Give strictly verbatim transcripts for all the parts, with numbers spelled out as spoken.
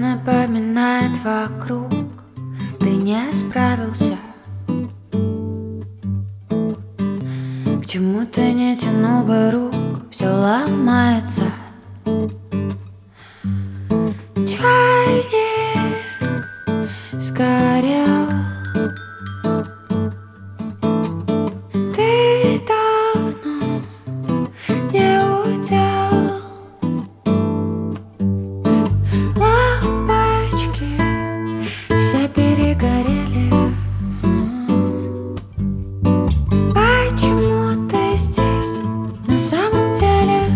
напоминает вокруг, ты не справился. К чему ты не тянул бы рук, все ломается. Чайник сгорел, ты давно не удел. Лампочки все перегорели. Почему ты здесь на самом деле?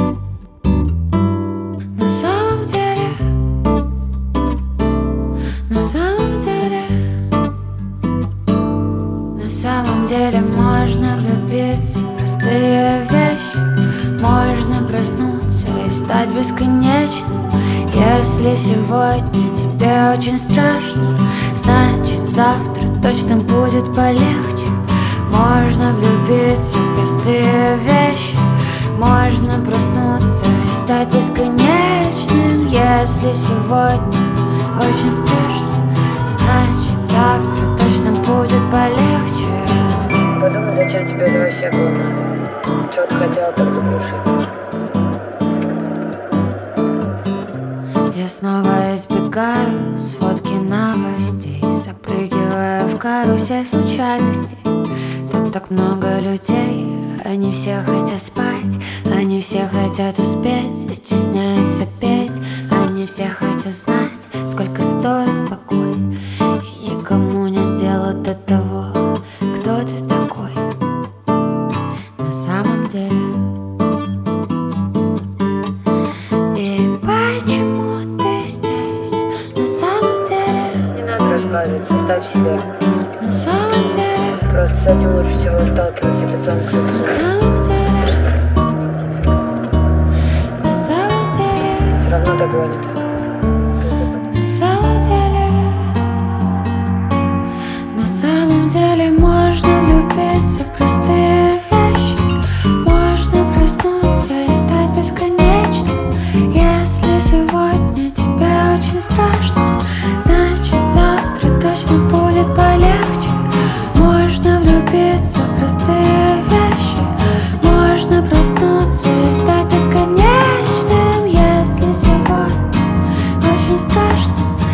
На самом деле, на самом деле, на самом деле можно влюбиться в простые вещи. Можно проснуться и стать бесконечным. Если сегодня тебе очень страшно, значит завтра точно будет полегче. Можно влюбиться в простые вещи. Можно проснуться и стать бесконечным. Если сегодня очень страшно, значит завтра точно будет полегче. Подумай, зачем тебе это вообще было надо? Чего ты хотела так заглушить? Я снова избегаю сводки новостей, запрыгивая в карусель случайностей. Тут так много людей, они все хотят спать, они все хотят успеть и стесняются петь. Они все хотят знать, сколько стоит покой, и никому нет дела до того, кто ты такой на самом деле. И почему ты здесь на самом деле? Не надо рассказывать, оставь себе. На самом деле, Просто с этим лучше всего сталкиваться лицом к на лицу. самом деле, на самом деле, Все равно догонит. на самом деле, на самом деле можно влюбиться в простые вещи. Можно проснуться и стать бесконечным. Если сегодня тебе очень страшно, значит завтра точно будет полегче. Можно влюбиться в простые вещи. Можно проснуться и стать бесконечным. Если сегодня очень страшно,